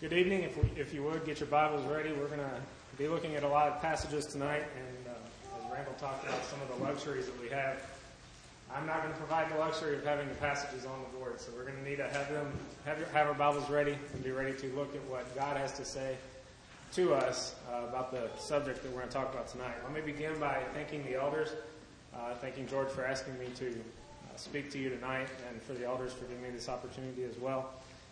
Good evening. If you would, get your Bibles ready. We're going to be looking at a lot of passages tonight, and as Randall talked about some of the luxuries that we have, I'm not going to provide the luxury of having the passages on the board, so we're going to need to have our Bibles ready and be ready to look at what God has to say to us about the subject that we're going to talk about tonight. Let me begin by thanking the elders, thanking George for asking me to speak to you tonight, and for the elders for giving me this opportunity as well.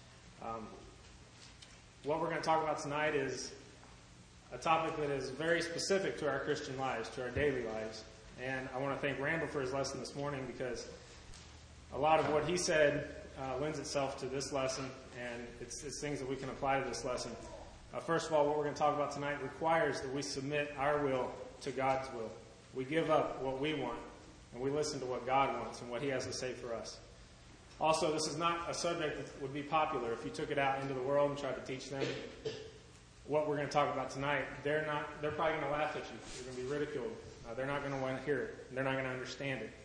What we're going to talk about tonight is a topic that is very specific to our Christian lives, to our daily lives. And I want to thank Randall for his lesson this morning, because a lot of what he said lends itself to this lesson, and it's things that we can apply to this lesson. First of all, what we're going to talk about tonight requires that we submit our will to God's will. We give up what we want, and we listen to what God wants and what He has to say for us. Also, this is not a subject that would be popular if you took it out into the world and tried to teach them what we're going to talk about tonight. They're probably going to laugh at you. You're going to be ridiculed. They're not going to want to hear it. They're not going to understand it.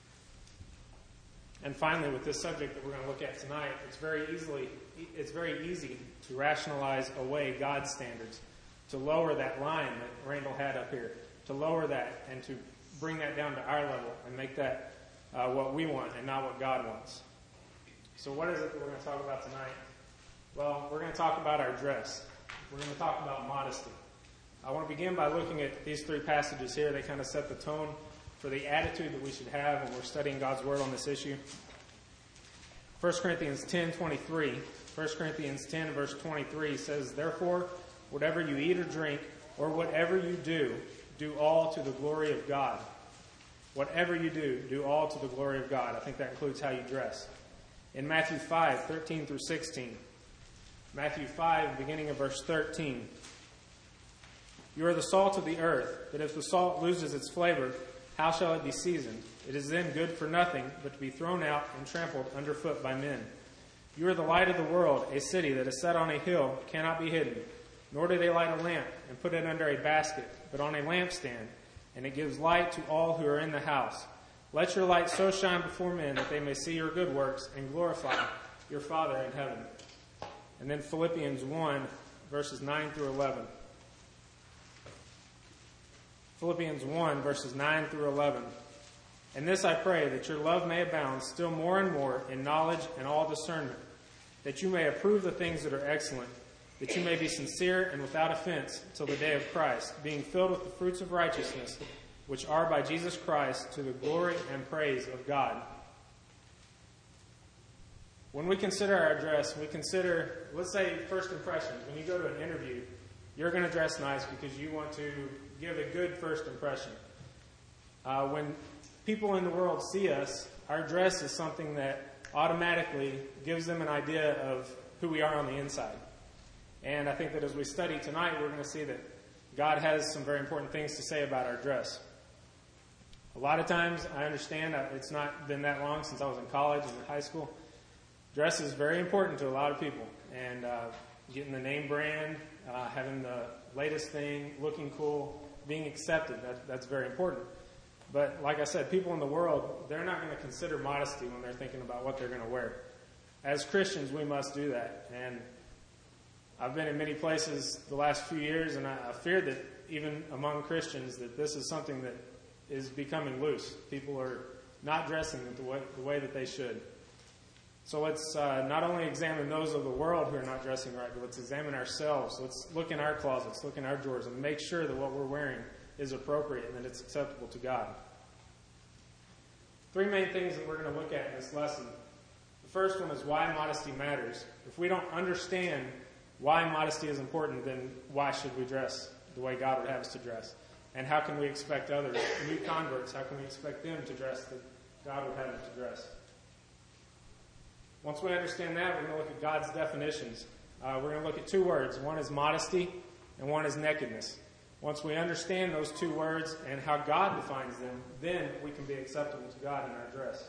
And finally, with this subject that we're going to look at tonight, it's very easy to rationalize away God's standards, to lower that line that Randall had up here, to lower that and to bring that down to our level and make that what we want and not what God wants. So what is it that we're going to talk about tonight? Well, we're going to talk about our dress. We're going to talk about modesty. I want to begin by looking at these three passages here. They kind of set the tone for the attitude that we should have when we're studying God's Word on this issue. 1 Corinthians 10:23. 1 Corinthians 10, verse 23 says, "Therefore, whatever you eat or drink, or whatever you do all to the glory of God." Whatever you do all to the glory of God. I think that includes how you dress. In Matthew 5:13 through 16. Matthew 5, beginning of verse 13. "You are the salt of the earth, but if the salt loses its flavor, how shall it be seasoned? It is then good for nothing, but to be thrown out and trampled underfoot by men. You are the light of the world. A city that is set on a hill cannot be hidden. Nor do they light a lamp and put it under a basket, but on a lampstand, and it gives light to all who are in the house. Let your light so shine before men that they may see your good works and glorify your Father in heaven." And then Philippians 1, verses 9 through 11. Philippians 1, verses 9 through 11. "And this I pray, that your love may abound still more and more in knowledge and all discernment, that you may approve the things that are excellent, that you may be sincere and without offense till the day of Christ, being filled with the fruits of righteousness, which are by Jesus Christ, to the glory and praise of God." When we consider our dress, we consider, let's say, first impressions. When you go to an interview, you're going to dress nice because you want to give a good first impression. When people in the world see us, our dress is something that automatically gives them an idea of who we are on the inside. And I think that as we study tonight, we're going to see that God has some very important things to say about our dress. A lot of times, I understand it's not been that long since I was in college and in high school. Dress is very important to a lot of people. And getting the name brand, having the latest thing, looking cool, being accepted, that's very important. But like I said, people in the world, they're not going to consider modesty when they're thinking about what they're going to wear. As Christians, we must do that. And I've been in many places the last few years, and I fear that even among Christians that this is something that is becoming loose. People are not dressing the way that they should. So let's not only examine those of the world who are not dressing right, but let's examine ourselves. Let's look in our closets, look in our drawers, and make sure that what we're wearing is appropriate and that it's acceptable to God. Three main things that we're going to look at in this lesson. The first one is why modesty matters. If we don't understand why modesty is important, then why should we dress the way God would have us to dress? And how can we expect others, new converts, how can we expect them to dress that God would have them to dress? Once we understand that, we're going to look at God's definitions. We're going to look at two words. One is modesty and one is nakedness. Once we understand those two words and how God defines them, then we can be acceptable to God in our dress.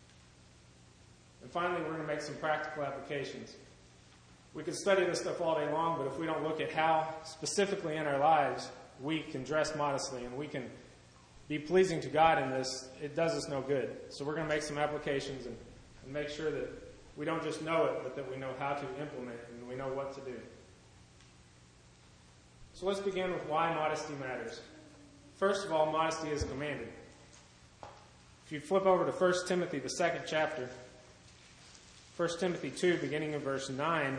And finally, we're going to make some practical applications. We could study this stuff all day long, but if we don't look at how specifically in our lives we can dress modestly and we can be pleasing to God in this, it does us no good. So we're going to make some applications and make sure that we don't just know it, but that we know how to implement it and we know what to do. So let's begin with why modesty matters. First of all, modesty is commanded. If you flip over to 1 Timothy, the 2nd chapter, 1 Timothy 2, beginning in verse 9.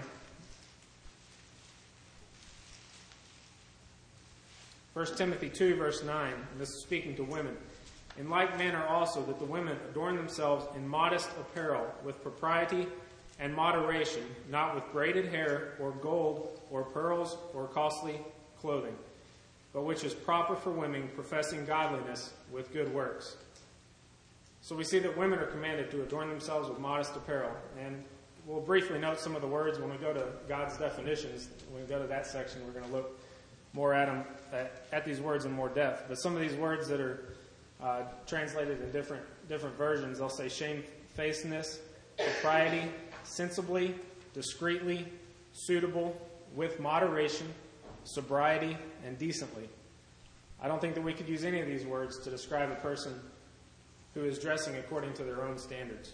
1 Timothy 2, verse 9, and this is speaking to women. In like manner also that the women adorn themselves in modest apparel, with propriety and moderation, not with braided hair, or gold, or pearls, or costly clothing, but which is proper for women professing godliness with good works. So we see that women are commanded to adorn themselves with modest apparel. And we'll briefly note some of the words when we go to God's definitions. When we go to that section, we're going to look more at them, at these words in more depth. But some of these words that are translated in different versions, they'll say shamefacedness, propriety, sensibly, discreetly, suitable, with moderation, sobriety, and decently. I don't think that we could use any of these words to describe a person who is dressing according to their own standards.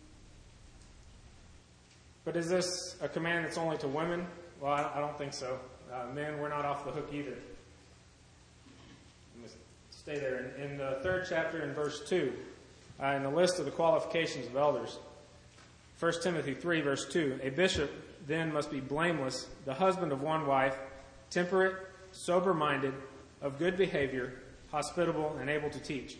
But is this a command that's only to women? Well, I don't think so. Men, we're not off the hook either. Stay there. In the 3rd chapter, in verse 2, in the list of the qualifications of elders, 1 Timothy 3, verse 2, a bishop then must be blameless, the husband of one wife, temperate, sober-minded, of good behavior, hospitable, and able to teach.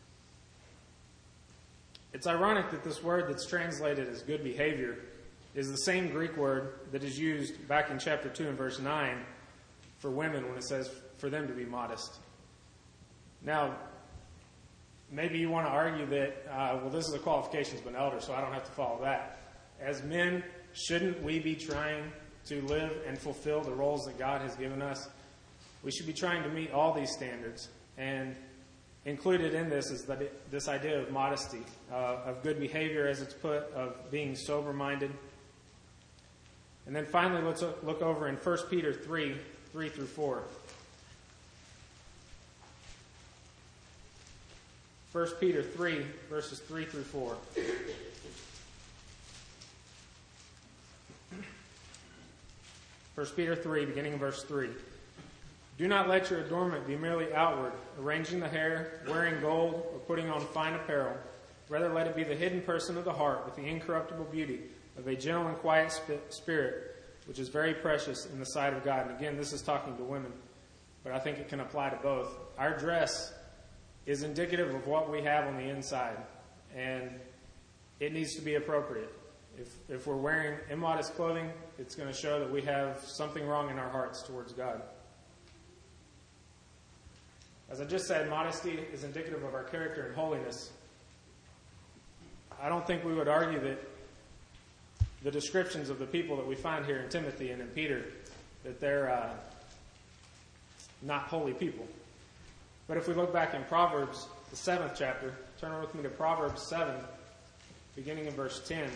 It's ironic that this word that's translated as good behavior is the same Greek word that is used back in chapter 2 and verse 9 for women when it says for them to be modest. Now, maybe you want to argue that, well, this is a qualifications of an elder, so I don't have to follow that. As men, shouldn't we be trying to live and fulfill the roles that God has given us? We should be trying to meet all these standards. And included in this is this idea of modesty, of good behavior as it's put, of being sober-minded. And then finally, let's look over in 1 Peter 3, 3 through 4. 1 Peter 3, verses 3 through 4. 1 Peter 3, beginning in verse 3. Do not let your adornment be merely outward, arranging the hair, wearing gold, or putting on fine apparel. Rather, let it be the hidden person of the heart with the incorruptible beauty of a gentle and quiet spirit, which is very precious in the sight of God. And again, this is talking to women, but I think it can apply to both. Our dress is indicative of what we have on the inside, and it needs to be appropriate. If we're wearing immodest clothing, it's going to show that we have something wrong in our hearts towards God. As I just said, modesty is indicative of our character and holiness. I don't think we would argue that the descriptions of the people that we find here in Timothy and in Peter, that they're not holy people. But if we look back in Proverbs, the 7th chapter, turn with me to Proverbs 7, beginning in verse 10.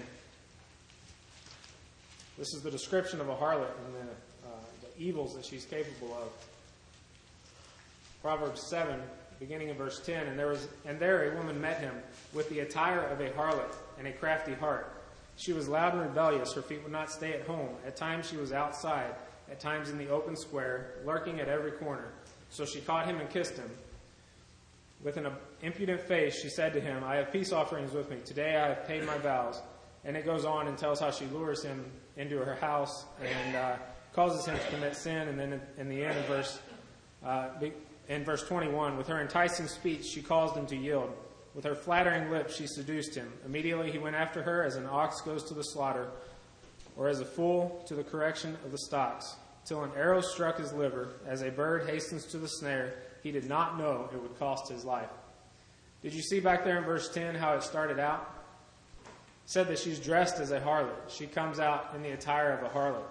This is the description of a harlot and the evils that she's capable of. Proverbs 7, beginning in verse 10, and there a woman met him with the attire of a harlot and a crafty heart. She was loud and rebellious. Her feet would not stay at home. At times she was outside, at times in the open square, lurking at every corner. So she caught him and kissed him. With an impudent face, she said to him, I have peace offerings with me. Today I have paid my vows. And it goes on and tells how she lures him into her house and causes him to commit sin. And then in the end of in verse 21, with her enticing speech, she caused him to yield. With her flattering lips, she seduced him. Immediately he went after her as an ox goes to the slaughter, or as a fool to the correction of the stocks, till an arrow struck his liver. As a bird hastens to the snare, he did not know it would cost his life. Did you see back there in verse 10 how it started out? It said that she's dressed as a harlot. She comes out in the attire of a harlot.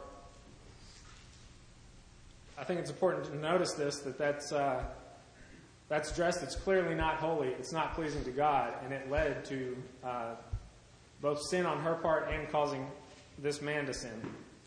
I think it's important to notice that's dress that's clearly not holy. It's not pleasing to God, and it led to both sin on her part and causing this man to sin.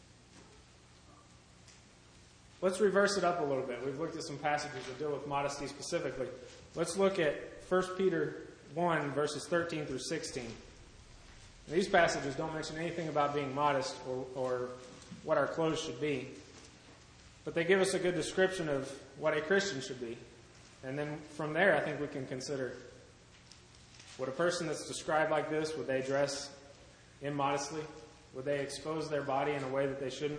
Let's reverse it up a little bit. We've looked at some passages that deal with modesty specifically. Let's look at 1 Peter 1, verses 13 through 16. These passages don't mention anything about being modest or what our clothes should be. But they give us a good description of what a Christian should be. And then from there, I think we can consider, would a person that's described like this, would they dress immodestly? Would they expose their body in a way that they shouldn't?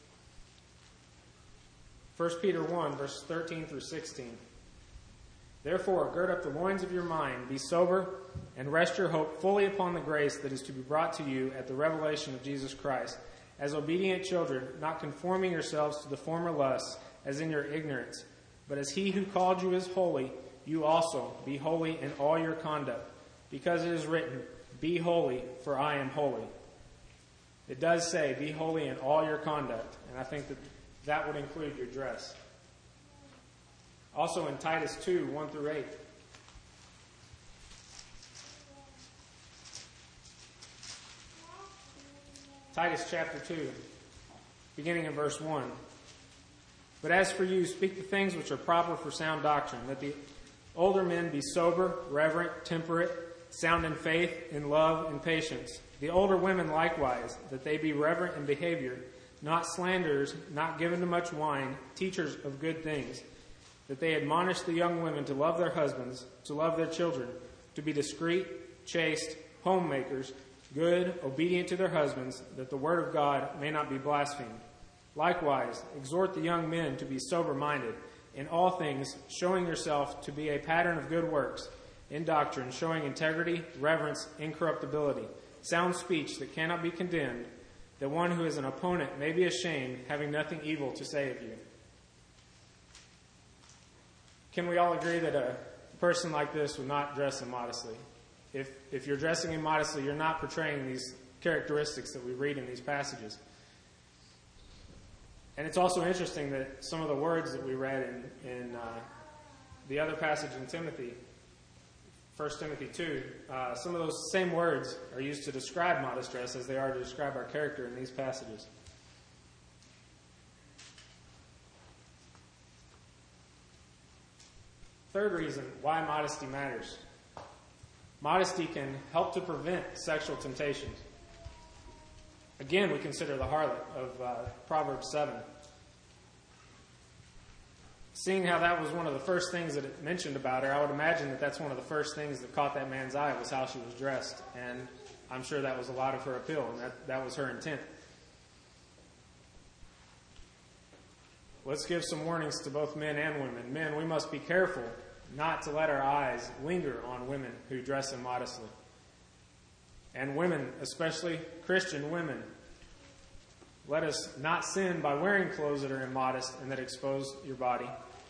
1 Peter 1, verses 13 through 16. Therefore, gird up the loins of your mind, be sober, and rest your hope fully upon the grace that is to be brought to you at the revelation of Jesus Christ. As obedient children, not conforming yourselves to the former lusts, as in your ignorance, but as he who called you is holy, you also be holy in all your conduct, because it is written, be holy, for I am holy. It does say, be holy in all your conduct, and I think that would include your dress. Also in Titus 2, 1 through 8. Titus chapter 2, beginning in verse 1. But as for you, speak the things which are proper for sound doctrine, that the older men be sober, reverent, temperate, sound in faith, in love, and patience. The older women likewise, that they be reverent in behavior, not slanderers, not given to much wine, teachers of good things, that they admonish the young women to love their husbands, to love their children, to be discreet, chaste, homemakers, good, obedient to their husbands, that the word of God may not be blasphemed. Likewise, exhort the young men to be sober-minded, in all things showing yourself to be a pattern of good works, in doctrine showing integrity, reverence, incorruptibility, sound speech that cannot be condemned, that one who is an opponent may be ashamed, having nothing evil to say of you. Can we all agree that a person like this would not dress immodestly? If you're dressing immodestly, you're not portraying these characteristics that we read in these passages. And it's also interesting that some of the words that we read in the other passage in Timothy, 1 Timothy 2, some of those same words are used to describe modest dress as they are to describe our character in these passages. Third reason why modesty matters. Modesty can help to prevent sexual temptations. Again, we consider the harlot of Proverbs 7. Seeing how that was one of the first things that it mentioned about her, I would imagine that that's one of the first things that caught that man's eye was how she was dressed. And I'm sure that was a lot of her appeal, and that was her intent. Let's give some warnings to both men and women. Men, we must be careful not to let our eyes linger on women who dress immodestly. And women, especially Christian women, let us not sin by wearing clothes that are immodest and that expose your body.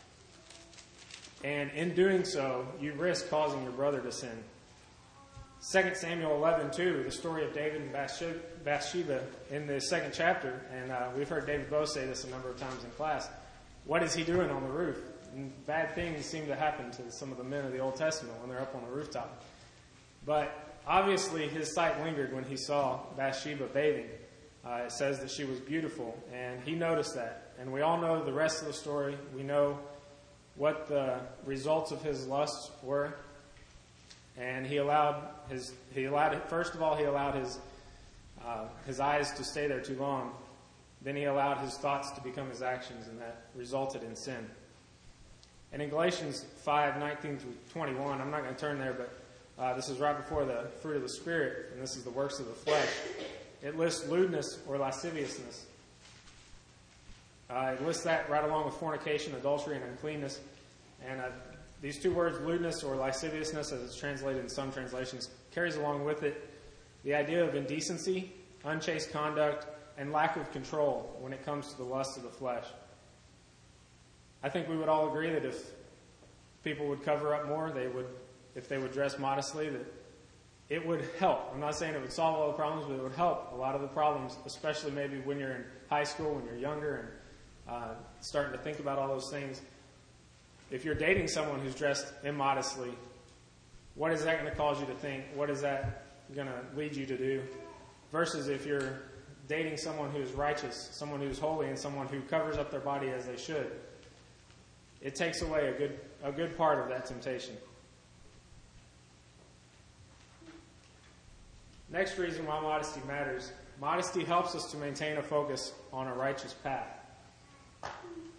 And in doing so, you risk causing your brother to sin. 2 Samuel 11:2, the story of David and Bathsheba in the second chapter, and we've heard David Bowe say this a number of times in class. What is he doing on the roof? And bad things seem to happen to some of the men of the Old Testament when they're up on the rooftop. But obviously his sight lingered when he saw Bathsheba bathing. It says that she was beautiful, and he noticed that. And we all know the rest of the story. We know what the results of his lusts were. And he allowed his eyes to stay there too long. Then he allowed his thoughts to become his actions, and that resulted in sin. And in Galatians 5:19 through 21, I'm not going to turn there, but this is right before the fruit of the Spirit, and this is the works of the flesh. It lists lewdness or lasciviousness. It lists that right along with fornication, adultery, and uncleanness. And these two words, lewdness or lasciviousness, as it's translated in some translations, carries along with it the idea of indecency, unchaste conduct, and lack of control when it comes to the lust of the flesh. I think we would all agree that if people would cover up more, if they would dress modestly, that it would help. I'm not saying it would solve all the problems, but it would help a lot of the problems, especially maybe when you're in high school, when you're younger, and starting to think about all those things. If you're dating someone who's dressed immodestly, what is that going to cause you to think? What is that going to lead you to do? Versus if you're dating someone who is righteous, someone who is holy, and someone who covers up their body as they should. It takes away a good part of that temptation. Next reason why modesty matters. Modesty helps us to maintain a focus on a righteous path.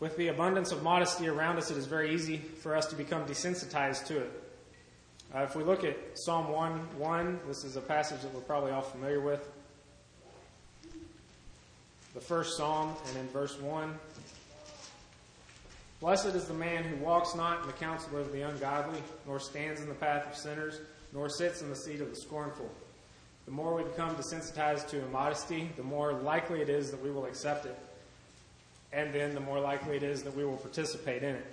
With the abundance of modesty around us, it is very easy for us to become desensitized to it. If we look at Psalm 1:1, this is a passage that we're probably all familiar with. The first psalm, and in verse 1. Blessed is the man who walks not in the counsel of the ungodly, nor stands in the path of sinners, nor sits in the seat of the scornful. The more we become desensitized to immodesty, the more likely it is that we will accept it. And then the more likely it is that we will participate in it.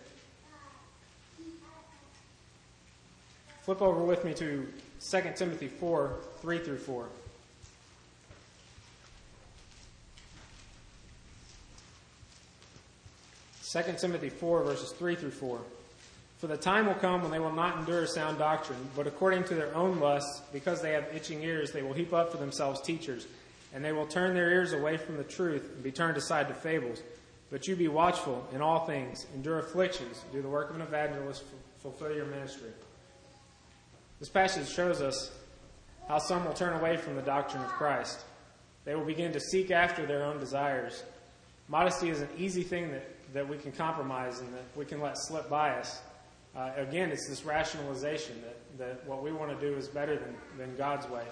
Flip over with me to 2 Timothy 4, 3 through 4. 2 Timothy 4, verses 3 through 4. For the time will come when they will not endure sound doctrine, but according to their own lusts, because they have itching ears, they will heap up for themselves teachers, and they will turn their ears away from the truth and be turned aside to fables. But you be watchful in all things, endure afflictions, do the work of an evangelist, fulfill your ministry. This passage shows us how some will turn away from the doctrine of Christ. They will begin to seek after their own desires. Modesty is an easy thing that we can compromise and that we can let slip by us. Again, it's this rationalization that what we want to do is better than God's way.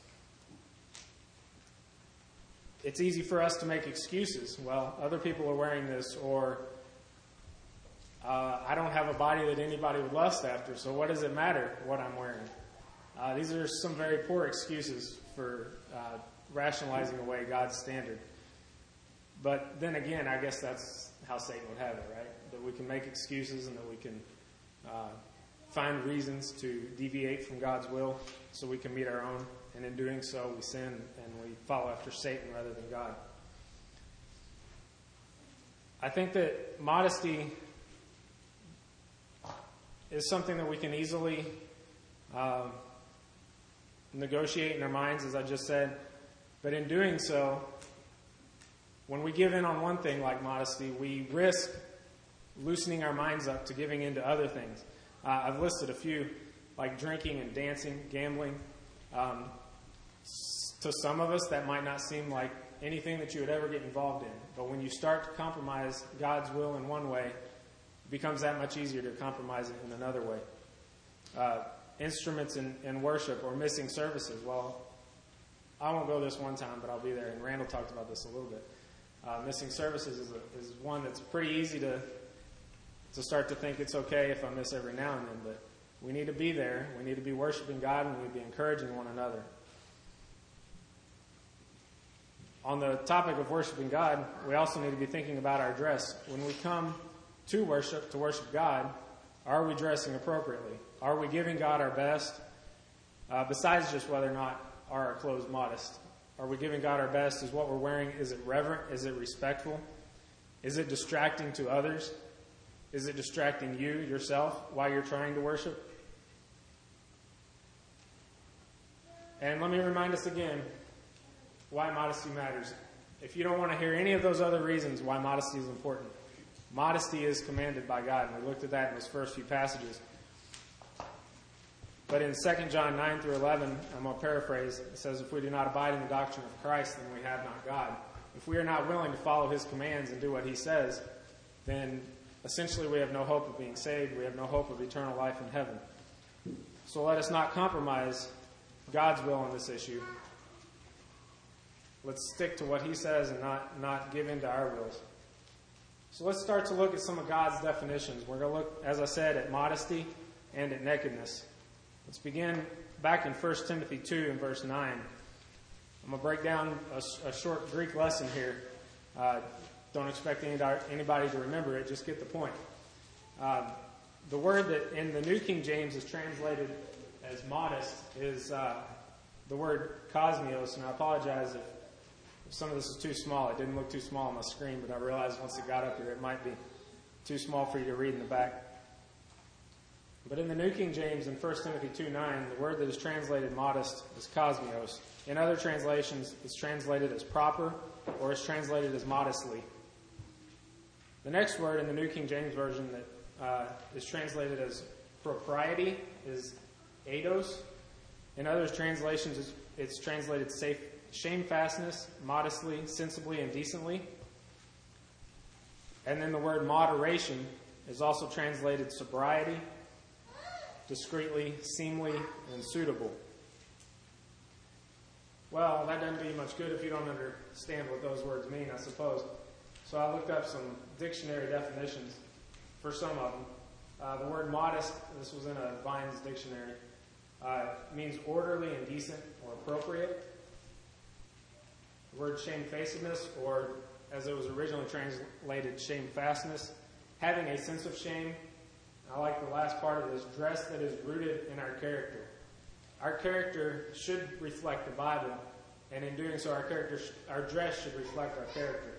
It's easy for us to make excuses. Well, other people are wearing this, or I don't have a body that anybody would lust after, so what does it matter what I'm wearing? These are some very poor excuses for rationalizing away God's standard. But then again, I guess that's how Satan would have it, right? That we can make excuses and that we can find reasons to deviate from God's will so we can meet our own. And in doing so, we sin and we follow after Satan rather than God. I think that modesty is something that we can easily negotiate in our minds, as I just said. But in doing so, when we give in on one thing like modesty, we risk loosening our minds up to giving in to other things. I've listed a few, like drinking and dancing, gambling. To some of us, that might not seem like anything that you would ever get involved in. But when you start to compromise God's will in one way, it becomes that much easier to compromise it in another way. Instruments in worship or missing services. Well, I won't go this one time, but I'll be there. And Randall talked about this a little bit. Missing services is one that's pretty easy to start to think it's okay if I miss every now and then. But we need to be there. We need to be worshiping God, and we need to be encouraging one another. On the topic of worshiping God, we also need to be thinking about our dress. When we come to worship God, are we dressing appropriately? Are we giving God our best? Besides just whether or not are our clothes modest. Are we giving God our best? Is what we're wearing, is it reverent? Is it respectful? Is it distracting to others? Is it distracting you, yourself, while you're trying to worship? And let me remind us again why modesty matters. If you don't want to hear any of those other reasons why modesty is important, modesty is commanded by God. And we looked at that in those first few passages. But in 2 John 9 through 11, I'm going to paraphrase, it says, if we do not abide in the doctrine of Christ, then we have not God. If we are not willing to follow his commands and do what he says, then essentially we have no hope of being saved. We have no hope of eternal life in heaven. So let us not compromise God's will on this issue. Let's stick to what he says and not give in to our wills. So let's start to look at some of God's definitions. We're going to look, as I said, at modesty and at nakedness. Let's begin back in 1 Timothy 2 and verse 9. I'm going to break down a short Greek lesson here. Don't expect anybody to remember it. Just get the point. The word that in the New King James is translated as modest is the word cosmios. And I apologize if some of this is too small. It didn't look too small on my screen, but I realized once it got up here it might be too small for you to read in the back. But in the New King James, in 1 Timothy 2:9, the word that is translated modest is cosmios. In other translations, it's translated as proper, or it's translated as modestly. The next word in the New King James Version that is translated as propriety is eidos. In other translations, it's translated shamefastness, modestly, sensibly, and decently. And then the word moderation is also translated sobriety, discreetly, seemly, and suitable. Well, that doesn't do you much good if you don't understand what those words mean, I suppose. So I looked up some dictionary definitions for some of them. The word modest, this was in a Vine's dictionary, means orderly and decent or appropriate. The word shamefacedness, or as it was originally translated, shamefastness, having a sense of shame. I like the last part of this, dress that is rooted in our character. Our character should reflect the Bible, and in doing so, our dress should reflect our character.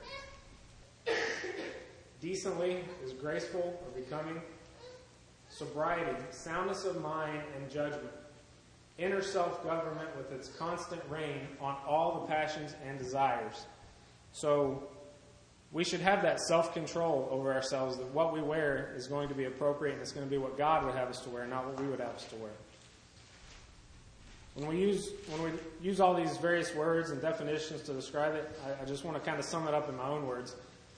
Decently is graceful or becoming. Sobriety, soundness of mind and judgment. Inner self-government with its constant reign on all the passions and desires. So we should have that self-control over ourselves, that what we wear is going to be appropriate and it's going to be what God would have us to wear, not what we would have us to wear. When we use all these various words and definitions to describe it, I just want to kind of sum it up in my own words.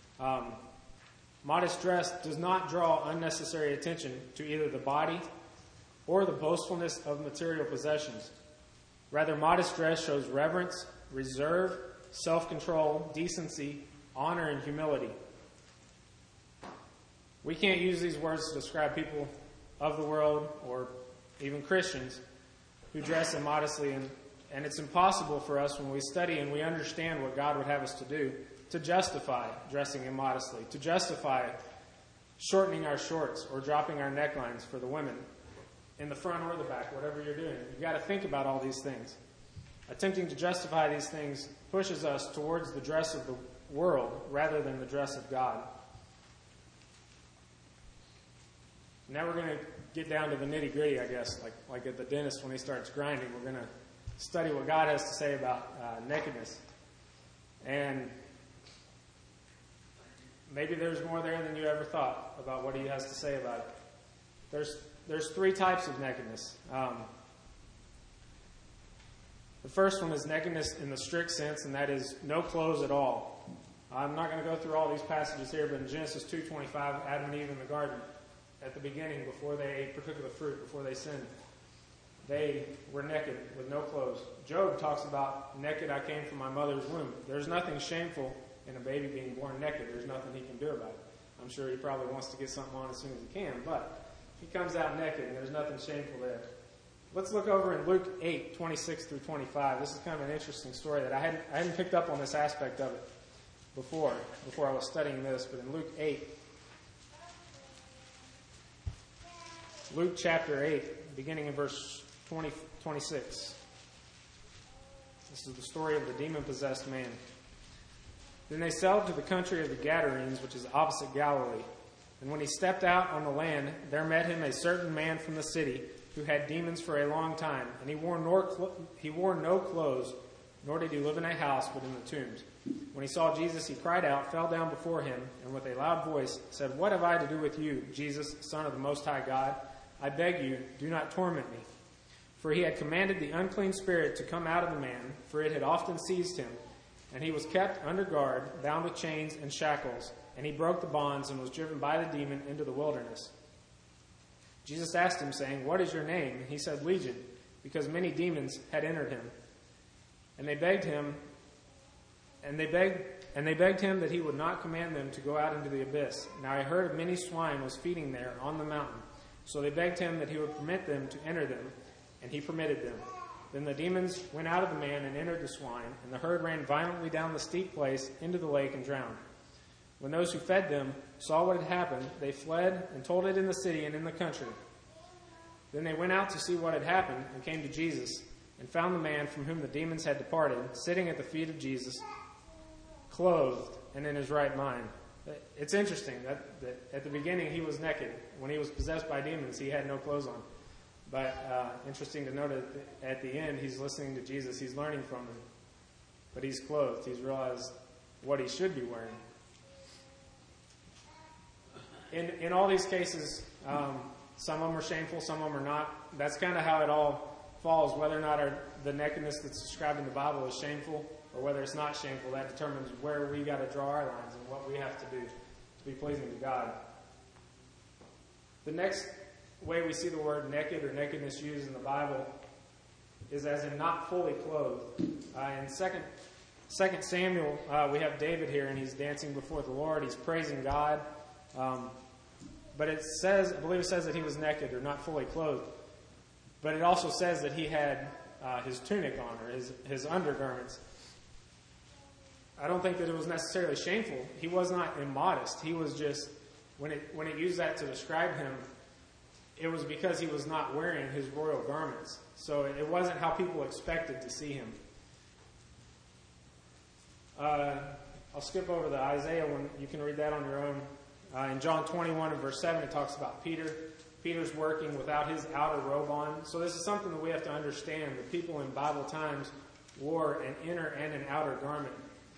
Modest dress does not draw unnecessary attention to either the body or the boastfulness of material possessions. Rather, modest dress shows reverence, reserve, self-control, decency, honor, and humility. We can't use these words to describe people of the world or even Christians who dress immodestly, and it's impossible for us when we study and we understand what God would have us to do to justify dressing immodestly, to justify shortening our shorts or dropping our necklines for the women in the front or the back, whatever you're doing. You've got to think about all these things. Attempting to justify these things pushes us towards the dress of the world rather than the dress of God. Now we're going to get down to the nitty-gritty, I guess, like at the dentist when he starts grinding. We're going to study what God has to say about nakedness. And maybe there's more there than you ever thought about what he has to say about it. There's three types of nakedness. The first one is nakedness in the strict sense, and that is no clothes at all. I'm not going to go through all these passages here, but in Genesis 2:25, Adam and Eve in the garden, at the beginning, before they ate particular fruit, before they sinned, they were naked with no clothes. Job talks about, naked I came from my mother's womb. There's nothing shameful in a baby being born naked. There's nothing he can do about it. I'm sure he probably wants to get something on as soon as he can, but he comes out naked, and there's nothing shameful there. Let's look over in Luke 8:26 through 25. This is kind of an interesting story that I hadn't picked up on this aspect of it before I was studying this, but in Luke chapter 8, beginning in verse 26. This is the story of the demon-possessed man. Then they sailed to the country of the Gadarenes, which is opposite Galilee. And when he stepped out on the land, there met him a certain man from the city who had demons for a long time, and he wore no clothes, nor did he live in a house, but in the tombs. When he saw Jesus, he cried out, fell down before him, and with a loud voice said, "What have I to do with you, Jesus, Son of the Most High God? I beg you, do not torment me." For he had commanded the unclean spirit to come out of the man, for it had often seized him. And he was kept under guard, bound with chains and shackles, and he broke the bonds and was driven by the demon into the wilderness. Jesus asked him, saying, "What is your name?" And he said, "Legion," because many demons had entered him. And they begged him that he would not command them to go out into the abyss. Now a herd of many swine was feeding there on the mountain. So they begged him that he would permit them to enter them, and he permitted them. Then the demons went out of the man and entered the swine, and the herd ran violently down the steep place into the lake and drowned. When those who fed them saw what had happened, they fled and told it in the city and in the country. Then they went out to see what had happened and came to Jesus and found the man from whom the demons had departed, sitting at the feet of Jesus, clothed and in his right mind. It's interesting that at the beginning he was naked. When he was possessed by demons, he had no clothes on. But interesting to note that at the end, he's listening to Jesus. He's learning from him. But he's clothed. He's realized what he should be wearing. In all these cases, some of them are shameful, some of them are not. That's kind of how it all falls. Whether or not the nakedness that's described in the Bible is shameful or whether it's not shameful, that determines where we got to draw our lines and what we have to do to be pleasing to God. The next way we see the word naked or nakedness used in the Bible is as in not fully clothed. In 2 Samuel, we have David here, and he's dancing before the Lord. He's praising God. But it says, I believe it says that he was naked or not fully clothed. But it also says that he had his tunic on, or his undergarments. I don't think that it was necessarily shameful. He was not immodest. He was just, when it used that to describe him, it was because he was not wearing his royal garments. So it wasn't how people expected to see him. I'll skip over the Isaiah one. You can read that on your own. In John 21 and verse 7, it talks about Peter. Peter's working without his outer robe on. So this is something that we have to understand. The people in Bible times wore an inner and an outer garment.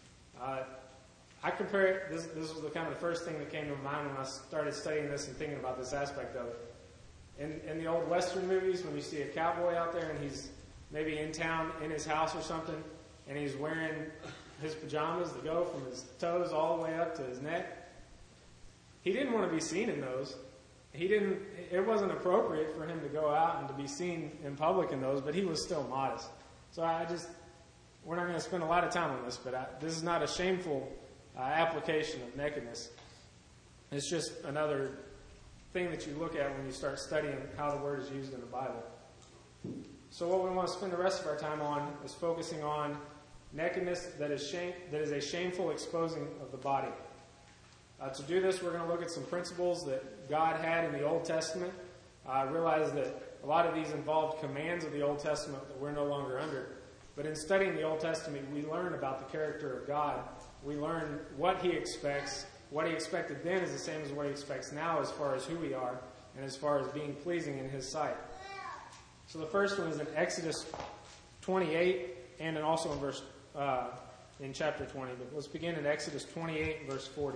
I compare it, this was the kind of the first thing that came to mind when I started studying this and thinking about this aspect of it. In the old Western movies, when you see a cowboy out there and he's maybe in town in his house or something, and he's wearing his pajamas that go from his toes all the way up to his neck, he didn't want to be seen in those. It wasn't appropriate for him to go out and to be seen in public in those, but he was still modest. So we're not going to spend a lot of time on this, but this is not a shameful application of nakedness. It's just another thing that you look at when you start studying how the word is used in the Bible. So what we want to spend the rest of our time on is focusing on nakedness that is a shameful exposing of the body. To do this, we're going to look at some principles that God had in the Old Testament. I realize that a lot of these involved commands of the Old Testament that we're no longer under. But in studying the Old Testament, we learn about the character of God. We learn what He expects. What He expected then is the same as what He expects now as far as who we are and as far as being pleasing in His sight. So the first one is in Exodus 28 and also in chapter 20. But let's begin in Exodus 28, verse 40.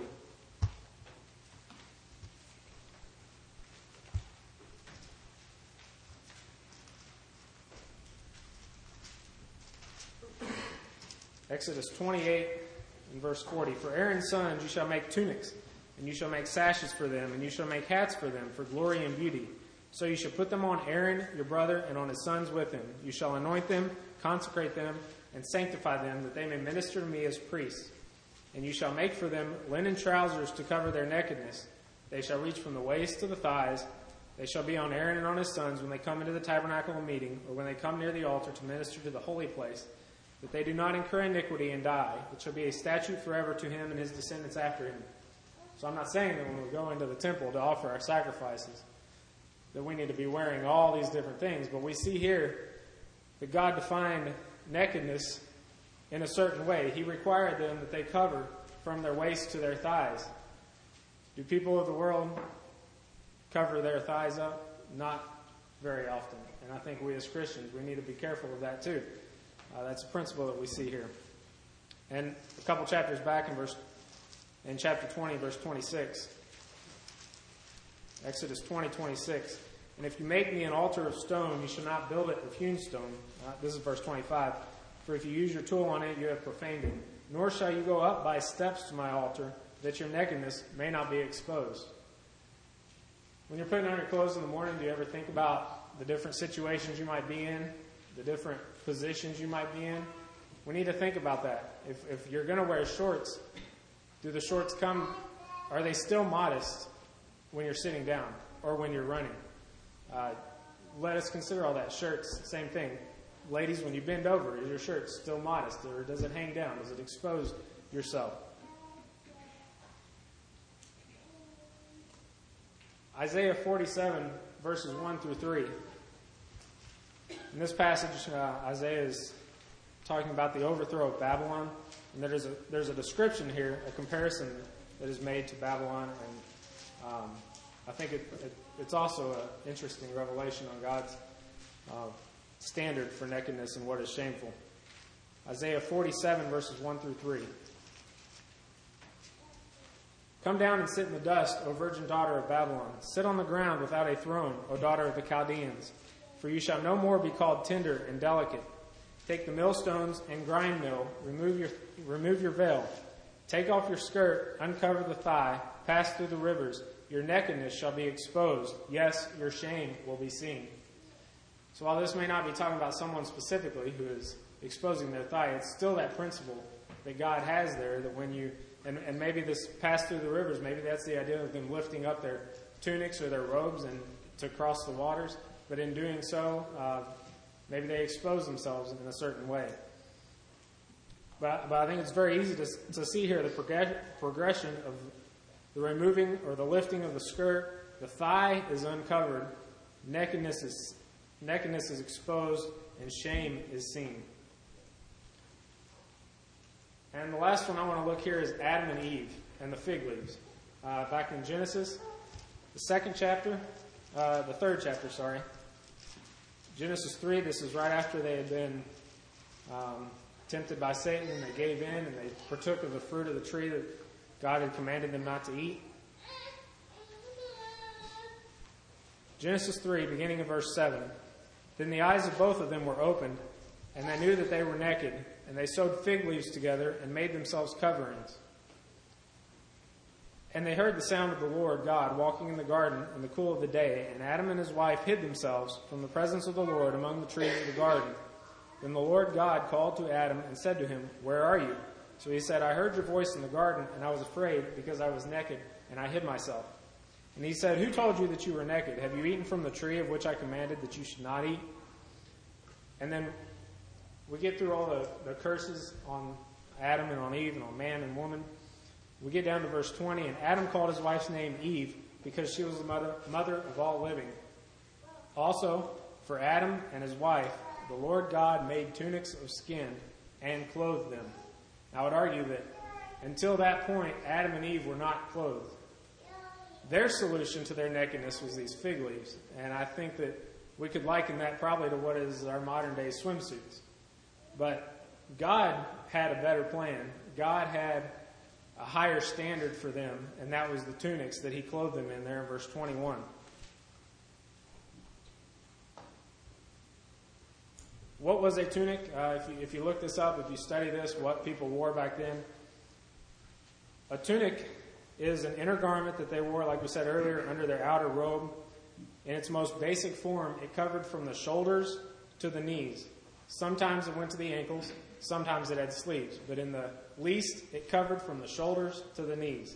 Exodus 28 and verse 40. For Aaron's sons you shall make tunics, and you shall make sashes for them, and you shall make hats for them, for glory and beauty. So you shall put them on Aaron, your brother, and on his sons with him. You shall anoint them, consecrate them, and sanctify them, that they may minister to me as priests. And you shall make for them linen trousers to cover their nakedness. They shall reach from the waist to the thighs. They shall be on Aaron and on his sons when they come into the tabernacle of meeting, or when they come near the altar to minister to the holy place, that they do not incur iniquity and die. It shall be a statute forever to him and his descendants after him. So I'm not saying that when we go into the temple to offer our sacrifices, that we need to be wearing all these different things. But we see here that God defined nakedness in a certain way. He required them that they cover from their waist to their thighs. Do people of the world cover their thighs up? Not very often. And I think we as Christians, we need to be careful of that too. That's a principle that we see here. And a couple chapters back in chapter 20, verse 26. Exodus 20, 26. And if you make me an altar of stone, you shall not build it with hewn stone. This is verse 25. For if you use your tool on it, you have profaned it. Nor shall you go up by steps to my altar, that your nakedness may not be exposed. When you're putting on your clothes in the morning, do you ever think about the different situations you might be in? The different positions you might be in? We need to think about that. If you're going to wear shorts, do the shorts are they still modest when you're sitting down or when you're running? Let us consider all that. Shirts, same thing. Ladies, when you bend over, is your shirt still modest, or does it hang down? Does it expose yourself? Isaiah 47, verses 1 through 3. In this passage, Isaiah is talking about the overthrow of Babylon. And there's a description here, a comparison that is made to Babylon. And I think it's also an interesting revelation on God's standard for nakedness and what is shameful. Isaiah 47, verses 1 through 3. Come down and sit in the dust, O virgin daughter of Babylon. Sit on the ground without a throne, O daughter of the Chaldeans. For you shall no more be called tender and delicate. Take the millstones and grind mill. Remove your veil. Take off your skirt, uncover the thigh, pass through the rivers, your nakedness shall be exposed. Yes, your shame will be seen. So while this may not be talking about someone specifically who is exposing their thigh, it's still that principle that God has there, that when you, and maybe this pass through the rivers, maybe that's the idea of them lifting up their tunics or their robes and to cross the waters. But in doing so, maybe they expose themselves in a certain way. But I think it's very easy to see here the progression of the removing or the lifting of the skirt. The thigh is uncovered, nakedness is exposed, and shame is seen. And the last one I want to look here is Adam and Eve and the fig leaves. Back in Genesis, the third chapter, sorry. Genesis 3, this is right after they had been tempted by Satan, and they gave in, and they partook of the fruit of the tree that God had commanded them not to eat. Genesis 3, beginning of verse 7. Then the eyes of both of them were opened, and they knew that they were naked, and they sewed fig leaves together and made themselves coverings. And they heard the sound of the Lord God walking in the garden in the cool of the day, and Adam and his wife hid themselves from the presence of the Lord among the trees of the garden. Then the Lord God called to Adam and said to him, "Where are you?" So he said, "I heard your voice in the garden, and I was afraid because I was naked, and I hid myself." And he said, "Who told you that you were naked? Have you eaten from the tree of which I commanded that you should not eat?" And then we get through all the curses on Adam and on Eve and on man and woman. We get down to verse 20, and Adam called his wife's name Eve because she was the mother of all living. Also, for Adam and his wife, the Lord God made tunics of skin and clothed them. I would argue that until that point, Adam and Eve were not clothed. Their solution to their nakedness was these fig leaves, and I think that we could liken that probably to what is our modern day swimsuits. But God had a better plan. God had a higher standard for them, and that was the tunics that he clothed them in there in verse 21. What was a tunic? If you look this up, if you study this, what people wore back then, a tunic is an inner garment that they wore, like we said earlier, under their outer robe. In its most basic form, it covered from the shoulders to the knees. Sometimes it went to the ankles, sometimes it had sleeves, but in the least, it covered from the shoulders to the knees.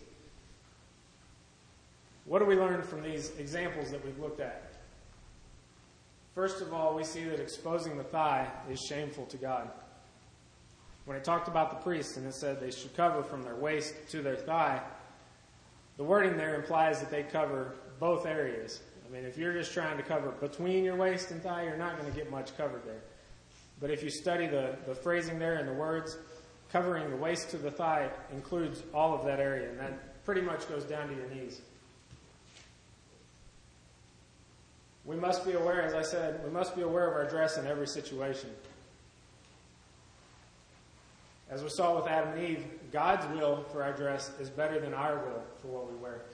What do we learn from these examples that we've looked at? First of all, we see that exposing the thigh is shameful to God. When it talked about the priests and it said they should cover from their waist to their thigh, the wording there implies that they cover both areas. I mean, if you're just trying to cover between your waist and thigh, you're not going to get much covered there. But if you study the phrasing there and the words, covering the waist to the thigh includes all of that area, and that pretty much goes down to your knees. We must be aware, as I said, we must be aware of our dress in every situation. As we saw with Adam and Eve, God's will for our dress is better than our will for what we wear.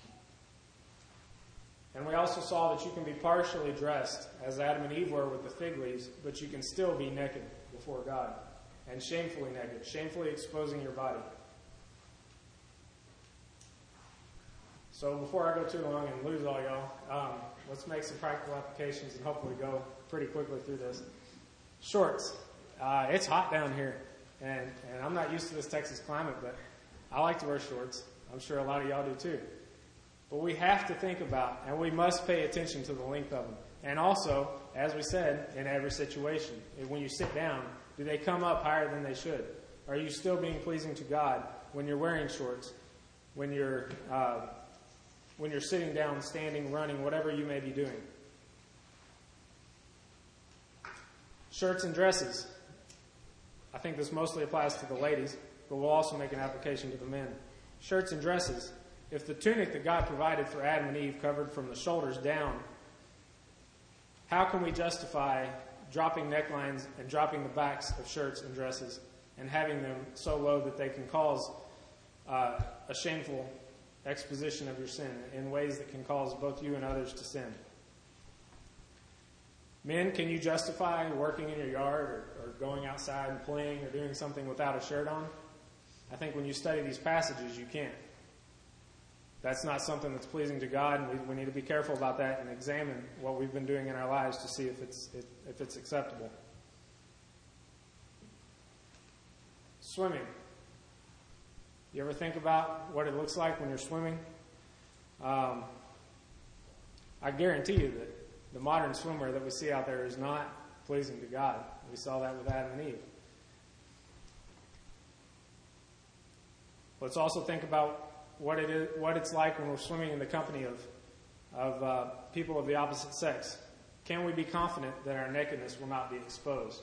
And we also saw that you can be partially dressed, as Adam and Eve were with the fig leaves, but you can still be naked before God, and shamefully naked, shamefully exposing your body. So before I go too long and lose all y'all, let's make some practical applications and hopefully go pretty quickly through this. Shorts. It's hot down here, and I'm not used to this Texas climate, but I like to wear shorts. I'm sure a lot of y'all do too. But we have to think about, and we must pay attention to the length of them. And also, as we said, in every situation, when you sit down, do they come up higher than they should? Are you still being pleasing to God when you're wearing shorts, when you're sitting down, standing, running, whatever you may be doing? Shirts and dresses. I think this mostly applies to the ladies, but we'll also make an application to the men. Shirts and dresses. If the tunic that God provided for Adam and Eve covered from the shoulders down, how can we justify dropping necklines and dropping the backs of shirts and dresses and having them so low that they can cause a shameful exposition of your sin in ways that can cause both you and others to sin? Men, can you justify working in your yard or going outside and playing or doing something without a shirt on? I think when you study these passages, you can't. That's not something that's pleasing to God, and we need to be careful about that and examine what we've been doing in our lives to see if it's acceptable. Swimming. You ever think about what it looks like when you're swimming? I guarantee you that the modern swimwear that we see out there is not pleasing to God. We saw that with Adam and Eve. Let's also think about what it's like when we're swimming in the company of people of the opposite sex. Can we be confident that our nakedness will not be exposed?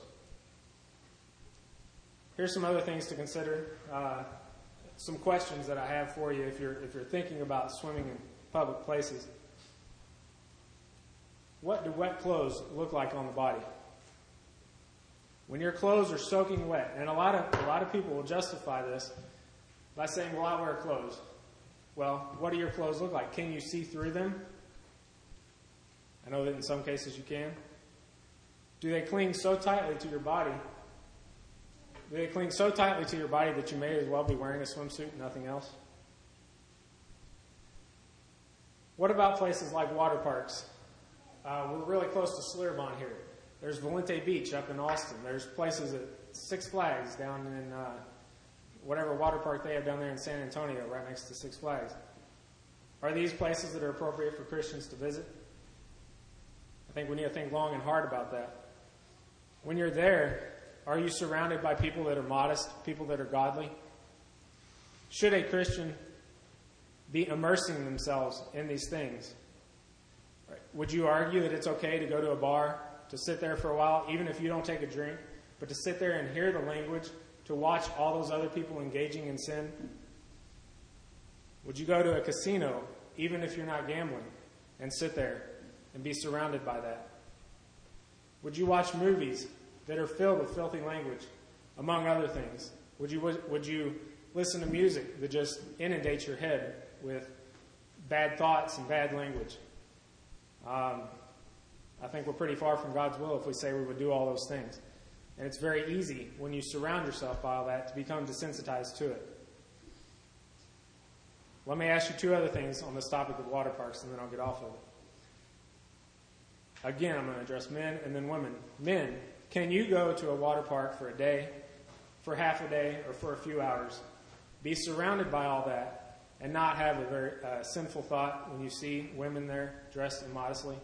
Here's some other things to consider. Some questions that I have for you if you're thinking about swimming in public places. What do wet clothes look like on the body? When your clothes are soaking wet, and a lot of people will justify this by saying, well, I wear clothes. Well, what do your clothes look like? Can you see through them? I know that in some cases you can. Do they cling so tightly to your body? Do they cling so tightly to your body that you may as well be wearing a swimsuit and nothing else? What about places like water parks? We're really close to Schlitterbahn here. There's Valente Beach up in Austin. There's places at Six Flags down in whatever water park they have down there in San Antonio, right next to Six Flags. Are these places that are appropriate for Christians to visit? I think we need to think long and hard about that. When you're there, are you surrounded by people that are modest, people that are godly? Should a Christian be immersing themselves in these things? Would you argue that it's okay to go to a bar, to sit there for a while, even if you don't take a drink, but to sit there and hear the language, to watch all those other people engaging in sin? Would you go to a casino, even if you're not gambling, and sit there and be surrounded by that? Would you watch movies that are filled with filthy language, among other things? Would you listen to music that just inundates your head with bad thoughts and bad language? I think we're pretty far from God's will if we say we would do all those things. And it's very easy when you surround yourself by all that to become desensitized to it. Let me ask you two other things on this topic of water parks, and then I'll get off of it. Again, I'm going to address men and then women. Men, can you go to a water park for a day, for half a day, or for a few hours, be surrounded by all that, and not have a very sinful thought when you see women there dressed immodestly?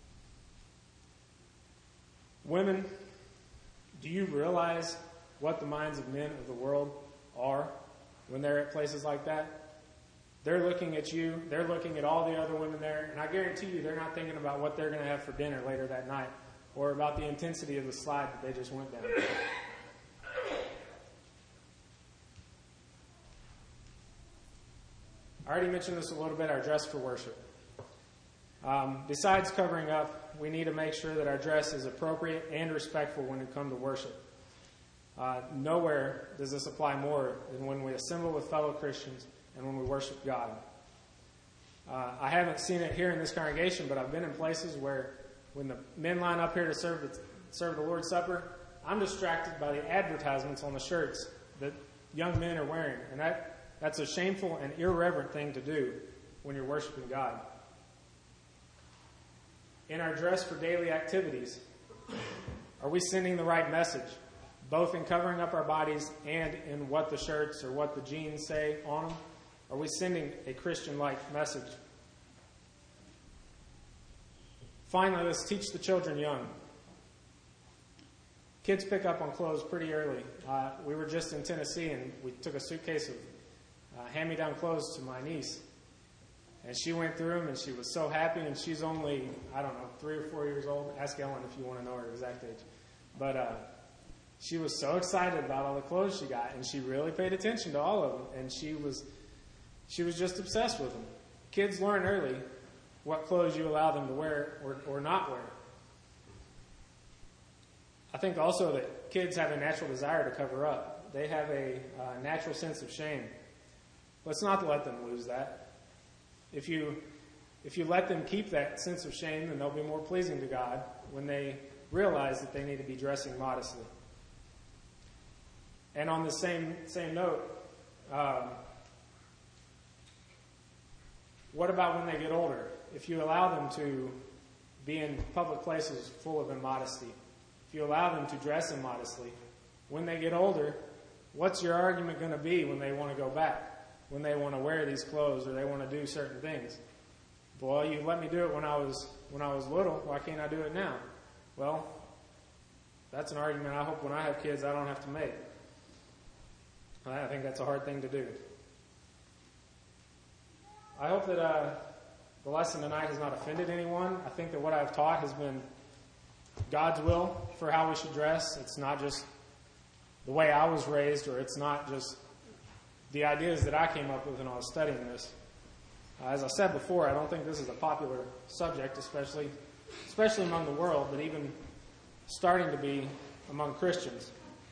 Women, do you realize what the minds of men of the world are when they're at places like that? They're looking at you, they're looking at all the other women there, and I guarantee you they're not thinking about what they're going to have for dinner later that night or about the intensity of the slide that they just went down. I already mentioned this a little bit, our dress for worship. Besides covering up, we need to make sure that our dress is appropriate and respectful when we come to worship. Nowhere does this apply more than when we assemble with fellow Christians and when we worship God. I haven't seen it here in this congregation, but I've been in places where when the men line up here to serve the Lord's Supper, I'm distracted by the advertisements on the shirts that young men are wearing. And that's a shameful and irreverent thing to do when you're worshiping God. In our dress for daily activities, are we sending the right message, both in covering up our bodies and in what the shirts or what the jeans say on them? Are we sending a Christian-like message? Finally, let's teach the children young. Kids pick up on clothes pretty early. We were just in Tennessee, and we took a suitcase of hand-me-down clothes to my niece. And she went through them, and she was so happy, and she's only, 3 or 4 years old. Ask Ellen if you want to know her exact age. But she was so excited about all the clothes she got, and she really paid attention to all of them, and she was just obsessed with them. Kids learn early what clothes you allow them to wear or not wear. I think also that kids have a natural desire to cover up. They have a natural sense of shame. Let's not let them lose that. If you let them keep that sense of shame, then they'll be more pleasing to God when they realize that they need to be dressing modestly. And on the same note, What about when they get older? If you allow them to be in public places full of immodesty, if you allow them to dress immodestly, when they get older, what's your argument going to be when they want to go back? When they want to wear these clothes or they want to do certain things? Well, you let me do it when I was little. Why can't I do it now? Well, that's an argument I hope when I have kids I don't have to make. I think that's a hard thing to do. I hope that the lesson tonight has not offended anyone. I think that what I've taught has been God's will for how we should dress. It's not just the way I was raised, or it's not just the ideas that I came up with when I was studying this. As I said before, I don't think this is a popular subject, especially among the world, but even starting to be among Christians.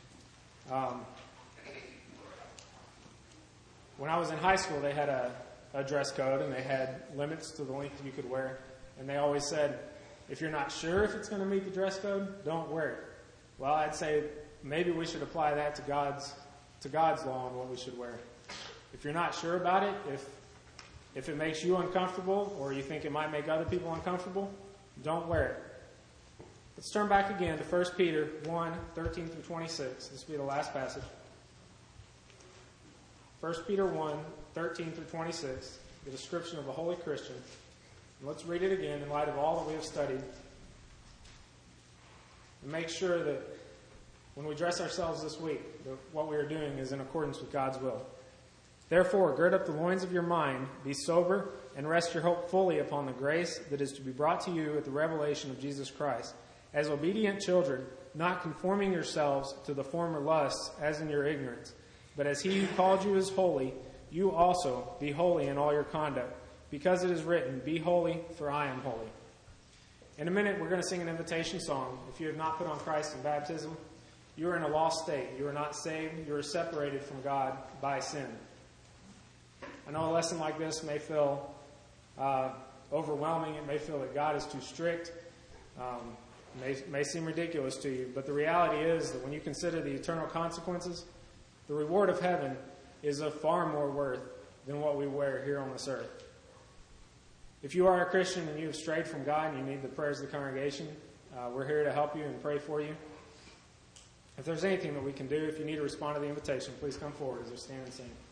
When I was in high school, they had a dress code, and they had limits to the length that you could wear. And they always said, if you're not sure if it's going to meet the dress code, don't wear it. Well, I'd say maybe we should apply that to God's law on what we should wear. If you're not sure about it, if it makes you uncomfortable or you think it might make other people uncomfortable, don't wear it. Let's turn back again to 1 Peter 1, 13 through 26. This will be the last passage. 1 Peter 1, 13 through 26, the description of a holy Christian. And let's read it again in light of all that we have studied. And make sure that when we dress ourselves this week, that what we are doing is in accordance with God's will. Therefore, gird up the loins of your mind, be sober, and rest your hope fully upon the grace that is to be brought to you at the revelation of Jesus Christ. As obedient children, not conforming yourselves to the former lusts as in your ignorance, but as he who called you is holy, you also be holy in all your conduct, because it is written, be holy, for I am holy. In a minute, we're going to sing an invitation song. If you have not put on Christ in baptism, you are in a lost state. You are not saved. You are separated from God by sin. I know a lesson like this may feel overwhelming. It may feel that God is too strict. May seem ridiculous to you. But the reality is that when you consider the eternal consequences, the reward of heaven is of far more worth than what we wear here on this earth. If you are a Christian and you have strayed from God and you need the prayers of the congregation, we're here to help you and pray for you. If there's anything that we can do, if you need to respond to the invitation, please come forward as we stand and sing.